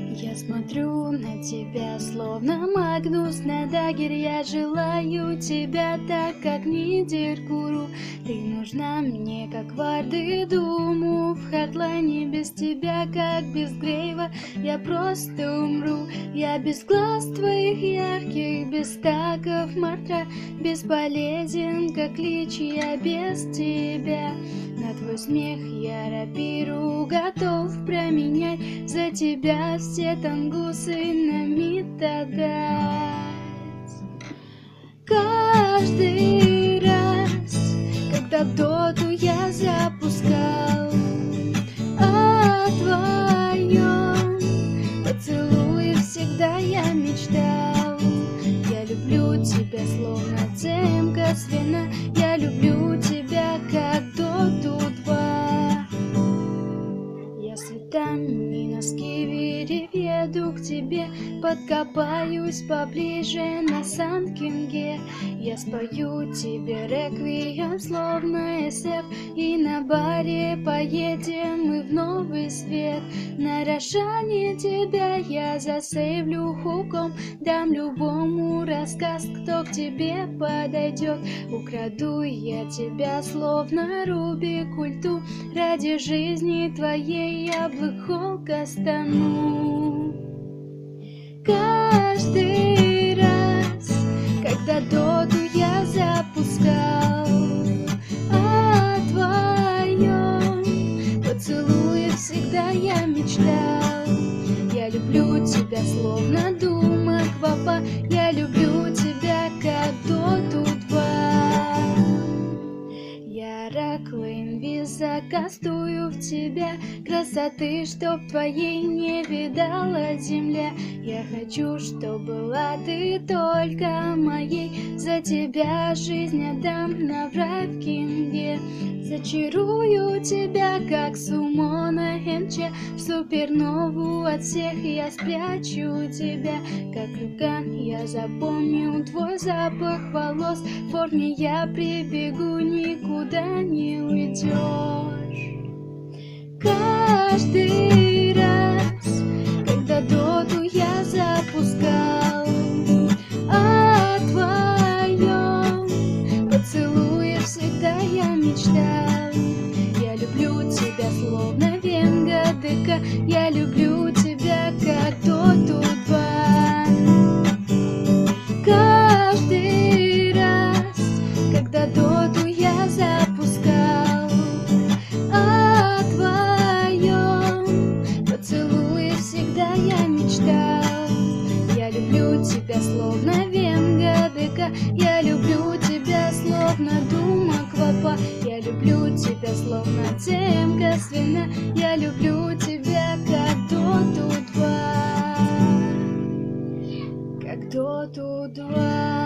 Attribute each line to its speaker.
Speaker 1: Я смотрю на тебя, словно Магнус на дагер. Я желаю тебя так, как Нидеркуру. Ты нужна мне, как Варды Думу. В Хардлайне без тебя, как без Грейва, я просто умру. Я без глаз твоих ярких, без стаков Мартра, бесполезен, как лич, я без тебя. На твой смех я рапиру готов променять за тебя все тангусы на мид отдать. Каждый раз, когда доту я запускал, о твоем поцелуе всегда я мечтал. Я люблю тебя, словно цемка с вина. Я люблю тебя, как доту 2. Я цветами на скивере веду к тебе, подкопаюсь поближе на Сан-Кинге. Я спою тебе реквием, словно SF, и на баре поедем мы в новый свет. На Рошане тебя я засейвлю хуком, дам любому рассказ, кто к тебе подойдет. Украду я тебя, словно Руби Культу, ради жизни твоей я Black Hole кастану. Каждый раз, когда доту я запускал, о твоем поцелуе всегда я мечтал. Я люблю тебя, словно Дума Квапа. Я люблю тебя, как доту 2. Я Раклейн Виза кастую в тебя, красоты, чтоб твоей не видала земля. Я хочу, чтоб была ты только моей, за тебя жизнь отдам на Врайвкинге. Зачарую тебя, как Сумона Хенче, в супернову от всех я спрячу тебя. Как Люкан я запомню твой запах волос, в форме я прибегу, никуда не уйдешь. Каждый раз, когда доту я запускал, о твоем поцелуе всегда я мечтал. Я люблю тебя, словно Венга ДК. Я люблю тебя, как доту 2. Каждый раз, когда доту я запускал, о твоем поцелуе всегда я мечтал. Я люблю тебя, словно Венга ДК. Я люблю тебя, словно Дума Квапа. Я люблю тебя, словно цемка с вина. Я люблю тебя, как доту 2. Как доту 2.